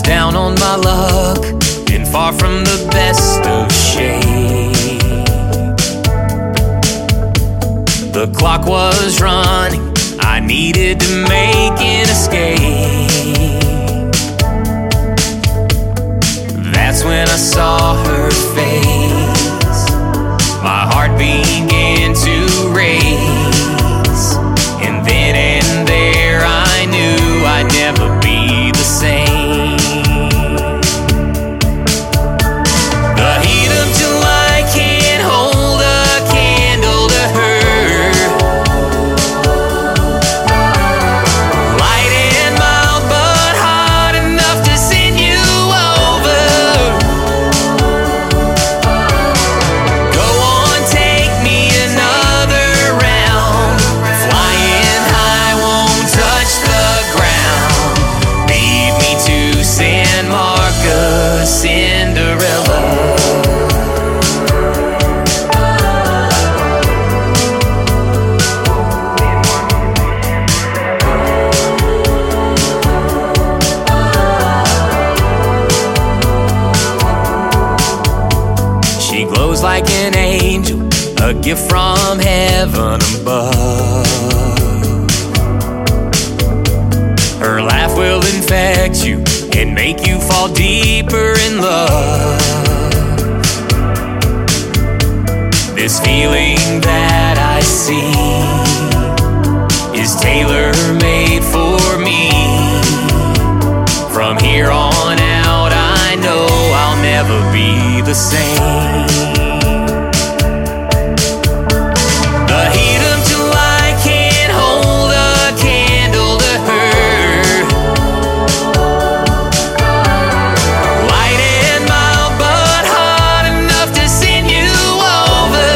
down on my luck and far from the best of shape. The clock was running, I needed to make an escape. That's when I saw her face. My heart began to race, and then and there I knew I'd never be the same. The heat of July can't hold a candle to her. Light and mild, but hot enough to send you over. Go on, take me another round. Flying high, won't touch the ground. Lead me to San Marcos, Cinderella. She glows like an angel, a gift from heaven above. Her laugh will infect you and make you fall deeper in love. This feeling that I see is tailor-made for me. From here on out, I know I'll never be the same. The heat of July can't hold a candle to her. Light and mild, but hot enough to send you over.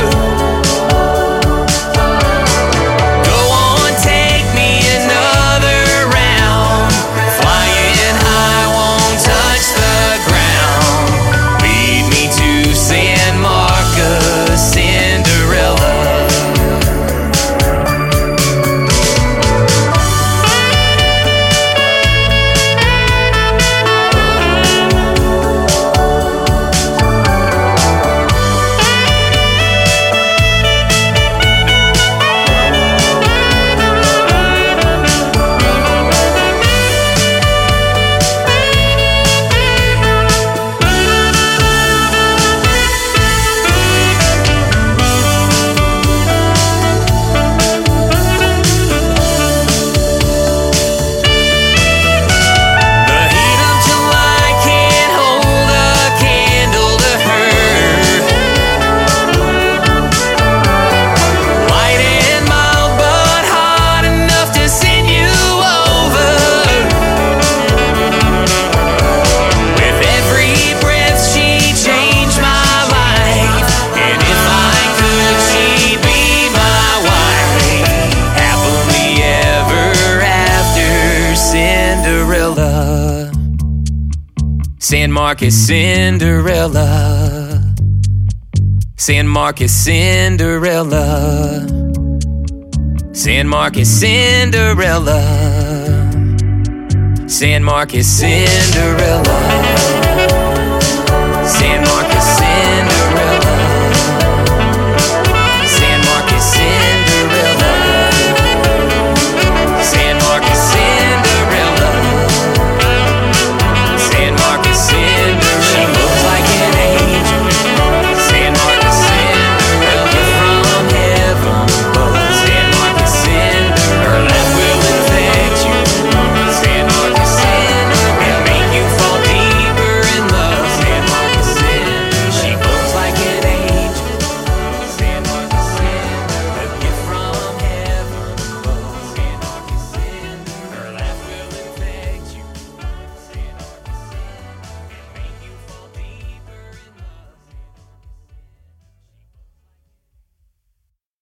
Go on, take me another round. Flying high, won't touch the ground. Lead me to San Marcos, Cinderella. San Marcos, Cinderella. San Marcos, Cinderella. San Marcos, Cinderella. San Marcos, Cinderella. San Marcos, Cinderella.